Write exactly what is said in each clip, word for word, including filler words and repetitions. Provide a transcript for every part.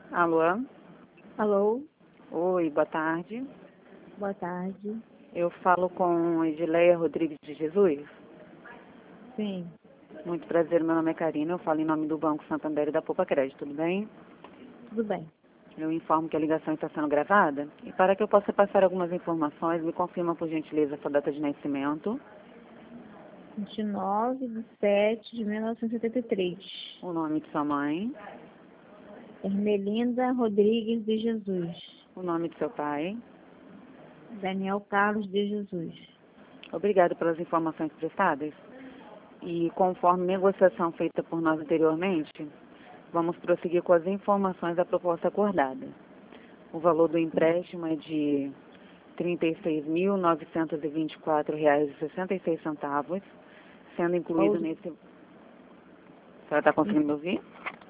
Alô? Alô, Oi, boa tarde. boa tarde. Eu falo com Edileia Rodrigues de Jesus. Sim, Muito prazer, meu nome é Karina, eu falo em nome do Banco Santander e da Poupa Crédito, tudo bem? tudo bem. Eu informo que a ligação está sendo gravada e para que eu possa passar algumas informações, me confirma por gentileza a sua data de nascimento, vinte e nove de sete de mil novecentos e setenta e três. o nome de sua mãe, Ermelinda Rodrigues de Jesus. o nome de seu pai. Daniel Carlos de Jesus. Obrigado pelas informações prestadas. E conforme negociação feita por nós anteriormente, vamos prosseguir com as informações da proposta acordada. O valor do empréstimo é de trinta e seis mil novecentos e vinte e quatro reais e sessenta e seis centavos, sendo incluído Ou- nesse... A senhora está conseguindo me ouvir?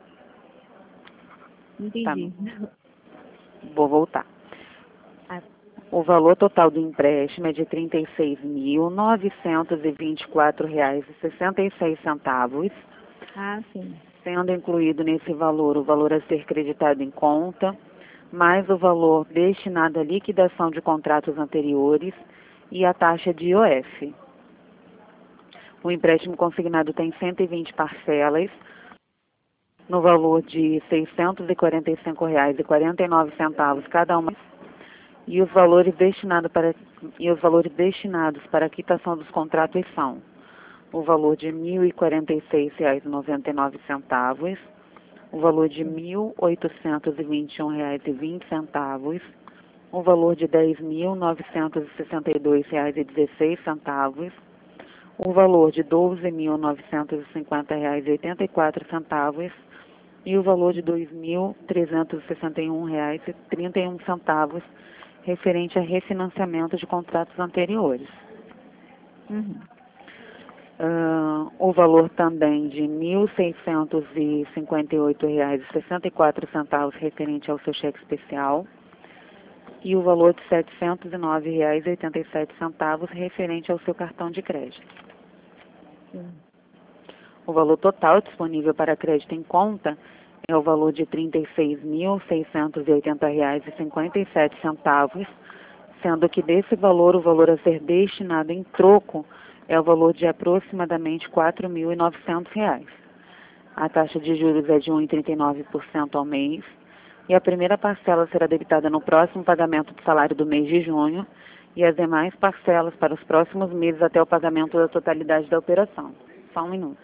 Tá, Entendi. vou voltar. Ah, O valor total do empréstimo é de trinta e seis mil novecentos e vinte e quatro reais e sessenta e seis centavos, ah, sim. sendo incluído nesse valor o valor a ser creditado em conta, mais o valor destinado à liquidação de contratos anteriores e a taxa de I O F. O empréstimo consignado tem cento e vinte parcelas, no valor de seiscentos e quarenta e cinco reais e quarenta e nove centavos cada uma, e os valores destinados para e os valores destinados para a quitação dos contratos são o valor de mil e quarenta e seis reais e noventa e nove centavos, o valor de mil oitocentos e vinte e um reais e vinte centavos, o valor de dez mil novecentos e sessenta e dois reais e dezesseis centavos, o valor de doze mil novecentos e cinquenta reais e oitenta e quatro centavos e o valor de dois mil trezentos e sessenta e um reais e trinta e um centavos referente a refinanciamento de contratos anteriores. Uhum. Uh, o valor também de mil seiscentos e cinquenta e oito reais e sessenta e quatro centavos referente ao seu cheque especial e o valor de setecentos e nove reais e oitenta e sete centavos referente ao seu cartão de crédito. Sim. O valor total disponível para crédito em conta é o valor de trinta e seis mil seiscentos e oitenta reais e cinquenta e sete centavos, sendo que desse valor o valor a ser destinado em troco é o valor de aproximadamente quatro mil e novecentos reais. A taxa de juros é de um vírgula trinta e nove por cento ao mês e a primeira parcela será debitada no próximo pagamento do salário do mês de junho e as demais parcelas para os próximos meses até o pagamento da totalidade da operação. Só um minuto.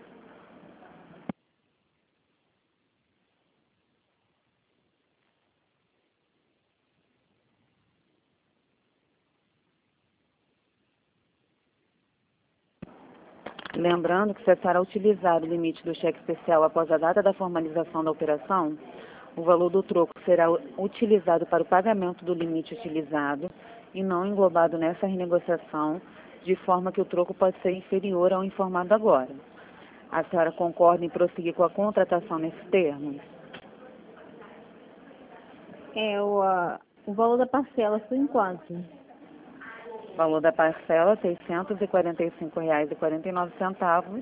Lembrando que se será utilizado o limite do cheque especial após a data da formalização da operação, o valor do troco será utilizado para o pagamento do limite utilizado e não englobado nessa renegociação, de forma que o troco pode ser inferior ao informado agora. A senhora concorda em prosseguir com a contratação nesses termos? É, o, ah, o valor da parcela foi em quanto? O valor da parcela, seiscentos e quarenta e cinco reais e quarenta e nove centavos.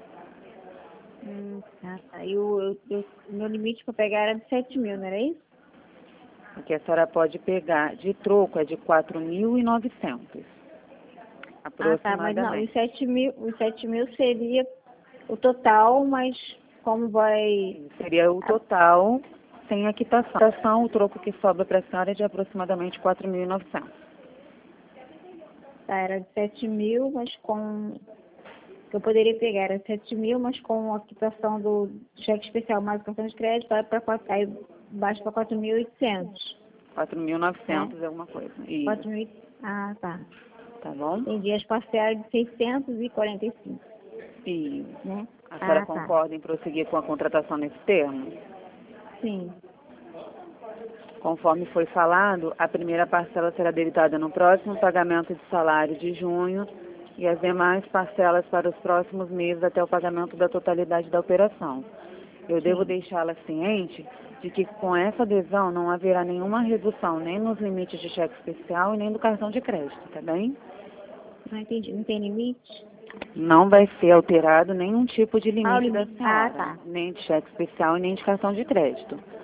Hum, tá, tá. E o eu, eu- o meu limite para pegar era de sete mil, não era isso? O que a senhora pode pegar de troco é de quatro mil e novecentos, Ah, tá, mas não, aproximadamente. os sete mil, os sete mil seria o total, mas como vai... Seria o total, sem a quitação, o troco que sobra para a senhora é de aproximadamente quatro mil e novecentos. Tá, era de sete mil, mas com... que eu poderia pegar era sete mil, mas com a quitação do cheque especial mais o cartão de crédito, vai para quatro, aí baixa para quatro mil e oitocentos, quatro mil e novecentos né? é alguma coisa. Isso, quatro mil, ah, tá. tá bom? Entendi, as parcelas de seiscentos e quarenta e cinco, E né? a senhora Ah, tá. concorda em prosseguir com a contratação nesse termo? Sim, Conforme foi falado, a primeira parcela será debitada no próximo pagamento de salário de junho e as demais parcelas para os próximos meses até o pagamento da totalidade da operação. Eu devo sim. deixá-la ciente de que com essa adesão não haverá nenhuma redução nem nos limites de cheque especial e nem do cartão de crédito, tá bem? Não entendi, não tem limite? Não vai ser alterado nenhum tipo de Ah, o limite da limite. Ah, senhora, tá. nem de cheque especial e nem de cartão de crédito.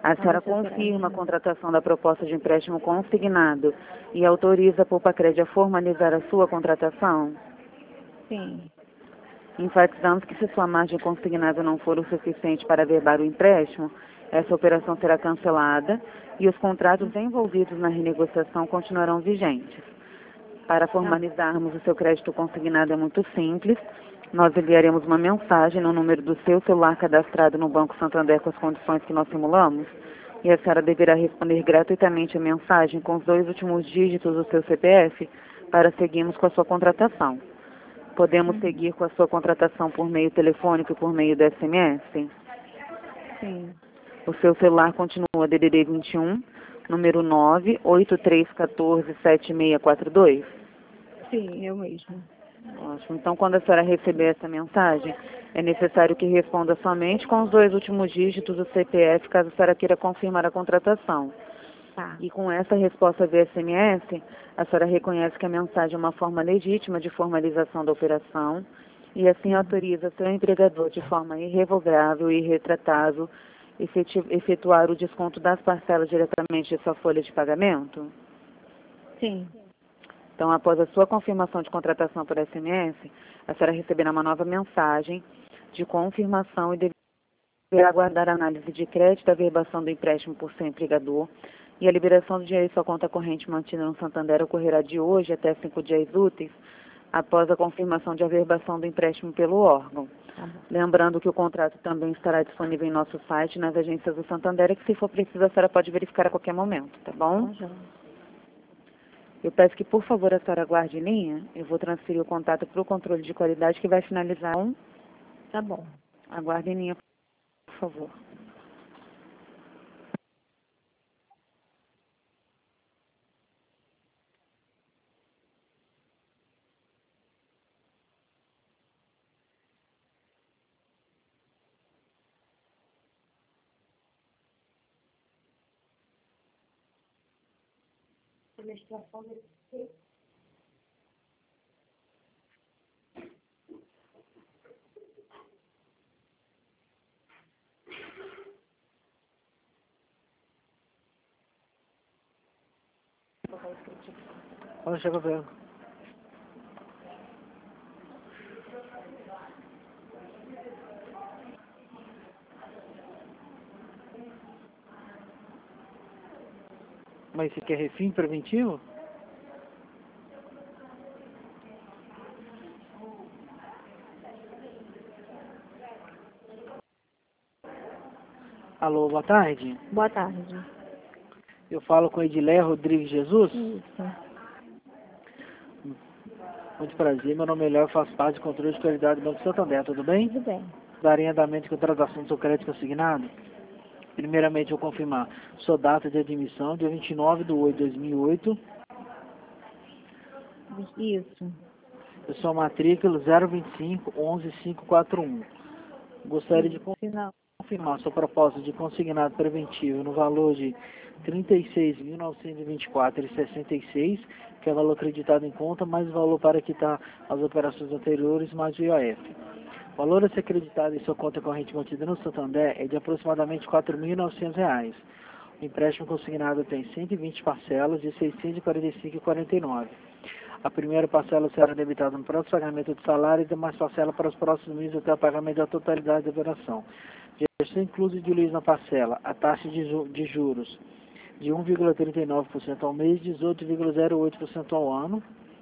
A senhora confirma a contratação da proposta de empréstimo consignado e autoriza a Poupa-Cred a formalizar a sua contratação? Sim. Enfatizamos que se sua margem consignada não for o suficiente para averbar o empréstimo, essa operação será cancelada e os contratos envolvidos na renegociação continuarão vigentes. Para formalizarmos o seu crédito consignado é muito simples. Nós enviaremos uma mensagem no número do seu celular cadastrado no Banco Santander com as condições que nós simulamos e a senhora deverá responder gratuitamente a mensagem com os dois últimos dígitos do seu C P F para seguirmos com a sua contratação. Podemos seguir com a sua contratação por meio telefônico e por meio do S M S? Sim. O seu celular continua D D D vinte e um, número nove oito três um quatro sete seis quatro dois? Sim, eu mesmo. Ótimo. Então, quando a senhora receber essa mensagem, é necessário que responda somente com os dois últimos dígitos do C P F, caso a senhora queira confirmar a contratação. Tá. E com essa resposta via S M S, a senhora reconhece que a mensagem é uma forma legítima de formalização da operação e assim autoriza seu empregador de forma irrevogável e irretratável efetuar o desconto das parcelas diretamente de sua folha de pagamento? Sim. Então, após a sua confirmação de contratação por S M S, a senhora receberá uma nova mensagem de confirmação e deverá aguardar a análise de crédito, a averbação do empréstimo por seu empregador e a liberação do dinheiro em sua conta corrente mantida no Santander ocorrerá de hoje até cinco dias úteis após a confirmação de averbação do empréstimo pelo órgão. Tá bom. Lembrando que o contrato também estará disponível em nosso site, nas agências do Santander, e que se for preciso a senhora pode verificar a qualquer momento, tá bom? Tá, joia. Eu peço que, por favor, a senhora aguarde em linha. Eu vou transferir o contato para o controle de qualidade, que vai finalizar um. Tá bom. Aguarde em linha, por favor. Olha, chega vendo. Mas você quer refim preventivo? Alô, boa tarde. Boa tarde. Eu falo com Edilé Rodrigues Jesus. Isso. Muito prazer, meu nome é Léo, faço parte do controle de qualidade do Banco Santander, tudo bem? Tudo bem. Darei andamento com a contratação do seu crédito consignado. Primeiramente, eu vou confirmar sua data de admissão, dia vinte e nove de oito de dois mil e oito. Isso. Eu sou a matrícula zero vinte e cinco onze cinco quatro um. Gostaria de Final. confirmar sua proposta de consignado preventivo no valor de trinta e seis mil novecentos e vinte e quatro reais e sessenta e seis centavos, que é valor acreditado em conta, mais o valor para quitar as operações anteriores, mais o I O F. O valor a ser acreditado em sua conta corrente mantida no Santander é de aproximadamente quatro mil e novecentos reais. O empréstimo consignado tem cento e vinte parcelas de seiscentos e quarenta e cinco reais e quarenta e nove centavos. A primeira parcela será debitada no próximo pagamento do salário e demais parcela para os próximos meses até o pagamento da totalidade da operação. Já incluso de luz na parcela, a taxa de, ju de juros de um vírgula trinta e nove por cento ao mês, dezoito vírgula zero oito por cento ao ano,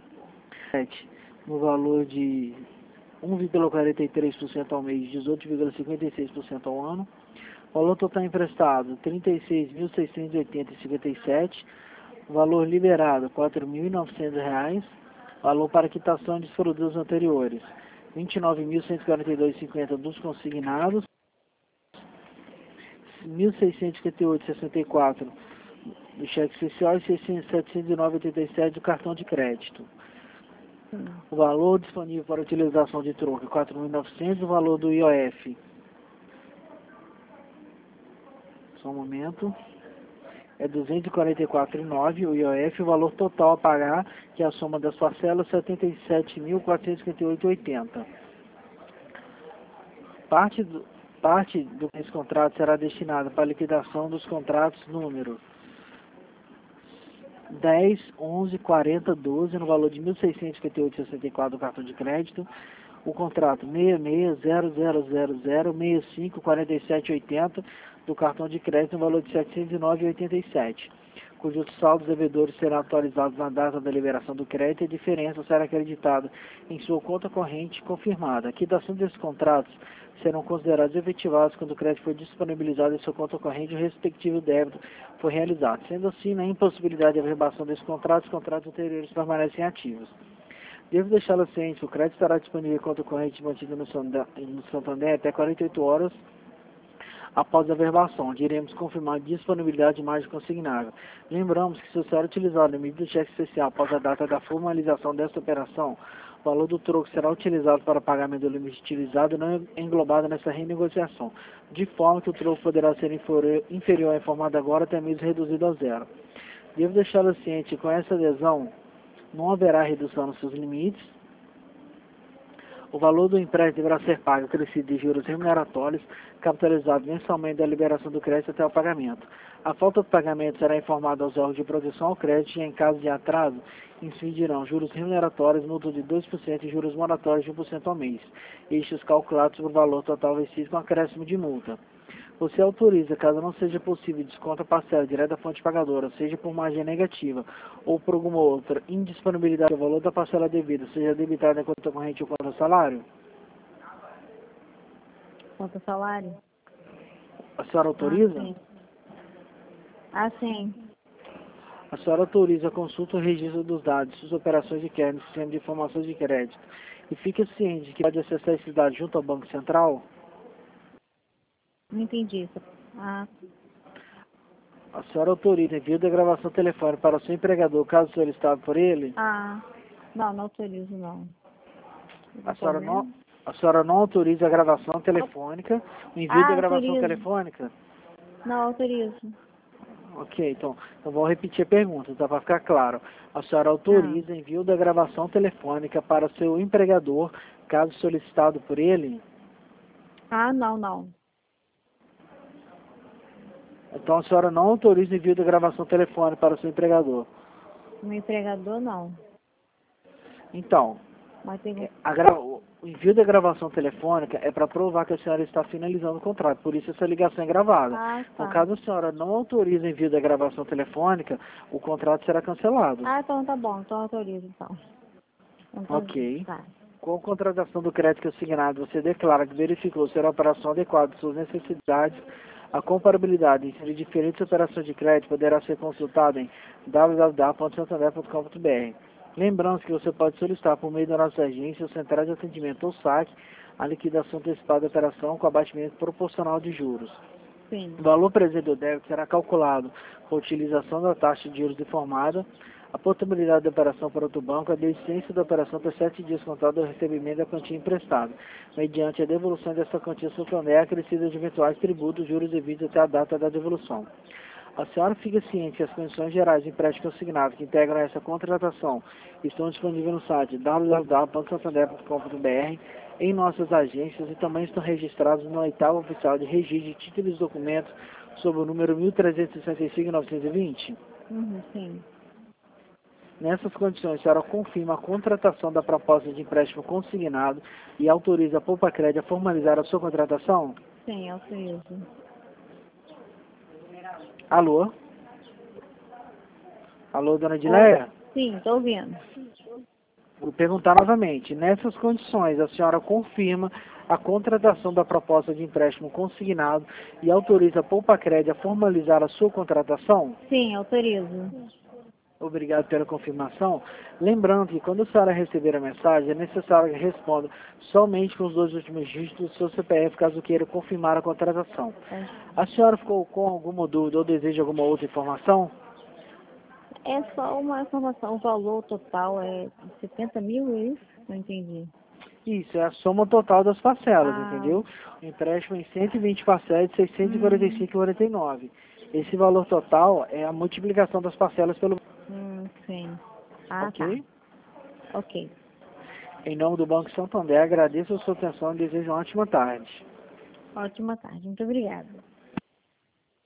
no valor de um vírgula quarenta e três por cento ao mês, dezoito vírgula cinquenta e seis por cento ao ano. Valor total emprestado, trinta e seis mil seiscentos e oitenta reais e cinquenta e sete centavos. Valor liberado, quatro mil e novecentos reais. Valor para quitação dos produtos anteriores, vinte e nove mil cento e quarenta e dois reais e cinquenta centavos dos consignados, mil seiscentos e cinquenta e oito reais e sessenta e quatro centavos do cheque especial e setecentos e nove reais e oitenta e sete centavos do cartão de crédito. O valor disponível para utilização de troca, quatro mil e novecentos reais. O valor do I O F, só um momento, é duzentos e quarenta e quatro reais e nove centavos o I O F. O valor total a pagar, que é a soma das parcelas, setenta e sete mil quatrocentos e cinquenta e oito reais e oitenta centavos. Parte do, Parte desse contrato será destinada para a liquidação dos contratos número dez, onze, quarenta, doze, no valor de mil seiscentos e cinquenta e oito vírgula sessenta e quatro do cartão de crédito. O contrato seis seis zero zero zero zero seis cinco quatro sete oito zero do cartão de crédito no valor de setecentos e nove vírgula oitenta e sete, cujos saldos devedores serão atualizados na data da liberação do crédito e a diferença será acreditada em sua conta corrente confirmada. A quitação desses contratos serão considerados efetivados quando o crédito for disponibilizado em sua conta corrente e o respectivo débito for realizado. Sendo assim, na impossibilidade de averbação desses contratos, os contratos anteriores permanecem ativos. Devo deixá-la ciente que o crédito estará disponível em conta corrente mantida no Santander até quarenta e oito horas após a averbação, onde iremos confirmar a disponibilidade de margem consignável. Lembramos que se o senhor utilizar o limite do cheque especial após a data da formalização desta operação, o valor do troco será utilizado para pagamento do limite utilizado e não englobado nessa renegociação, de forma que o troco poderá ser inferior à informada agora, até mesmo reduzido a zero. Devo deixá-la ciente que com essa adesão não haverá redução nos seus limites. O valor do empréstimo deverá ser pago acrescido de juros remuneratórios, capitalizado mensalmente da liberação do crédito até o pagamento. A falta de pagamento será informada aos órgãos de proteção ao crédito e, em caso de atraso, incidirão juros remuneratórios, multa de dois por cento e juros moratórios de um por cento ao mês, estes calculados sobre o valor total vencido com acréscimo de multa. Você autoriza, caso não seja possível, desconto a parcela direto da fonte pagadora, seja por margem negativa ou por alguma outra indisponibilidade, o valor da parcela devida seja debitado em conta corrente ou conta salário? Conta salário? A senhora autoriza? Ah, sim. Ah, sim. A senhora autoriza a consulta ou registro dos dados, suas operações de crédito no sistema de informações de crédito e fica ciente de que pode acessar esses dados junto ao Banco Central? Não entendi isso. Ah, A senhora autoriza envio da gravação telefônica para o seu empregador, caso solicitado por ele? ah, não, não autorizo, não. A senhora não, a senhora não autoriza a gravação telefônica, o envio Ah, da gravação autorizo. telefônica? Não, autorizo. Ok, então, então vou repetir a pergunta, tá, para ficar claro. A senhora autoriza envio da gravação telefônica para o seu empregador, caso solicitado por ele? Ah, não, não. Então a senhora não autoriza envio da gravação telefônica para o seu empregador? Meu empregador, não. Então, Mas tem... a gra... o envio da gravação telefônica é para provar que a senhora está finalizando o contrato, por isso essa ligação é gravada. Ah, Então, tá. caso a senhora não autorize envio da gravação telefônica, o contrato será cancelado. Ah, então tá bom, então autorizo, então. Então, Ok. Tá. Com a contratação do crédito assignado, você declara que verificou ser a operação adequada às suas necessidades. A comparabilidade entre diferentes operações de crédito poderá ser consultada em w w w ponto santander ponto com ponto b r. Lembrando que você pode solicitar por meio da nossa agência, o Central de Atendimento ou S A C, a liquidação antecipada da operação com abatimento proporcional de juros. Sim. O valor presente do débito será calculado com a utilização da taxa de juros informada, a portabilidade da operação para outro banco, a desistência da operação por sete dias contado do recebimento da quantia emprestada, mediante a devolução dessa quantia Santander acrescida de eventuais tributos, juros devidos até a data da devolução. A senhora fica ciente que as condições gerais de empréstimo consignado que integram essa contratação estão disponíveis no site w w w ponto santander ponto com ponto b r, em nossas agências e também estão registrados no oitavo oficial de registro de títulos e documentos sob o número mil trezentos e sessenta e cinco, novecentos e vinte. Uhum, sim. Nessas condições, a senhora confirma a contratação da proposta de empréstimo consignado e autoriza a Poupa Crédito a formalizar a sua contratação? Sim, autorizo. Alô? Alô, dona Edileia? Sim, estou ouvindo. Vou perguntar novamente. Nessas condições, a senhora confirma a contratação da proposta de empréstimo consignado e autoriza a Poupa Crédito a formalizar a sua contratação? Sim, autorizo. Obrigado pela confirmação. Lembrando que quando a senhora receber a mensagem, é necessário que responda somente com os dois últimos dígitos do seu C P F, caso queira confirmar a contratação. É. A senhora ficou com alguma dúvida ou deseja alguma outra informação? É só uma informação. O valor total é setenta mil, é isso? Não entendi. Isso, é a soma total das parcelas, Ah. entendeu? O empréstimo em cento e vinte parcelas de seiscentos e quarenta e cinco vírgula quarenta e nove. Esse valor total é a multiplicação das parcelas pelo... Hum, sim. Ah, Ok? tá. Ok. Em nome do Banco Santander, agradeço a sua atenção e desejo uma ótima tarde. Ótima tarde. Muito obrigada.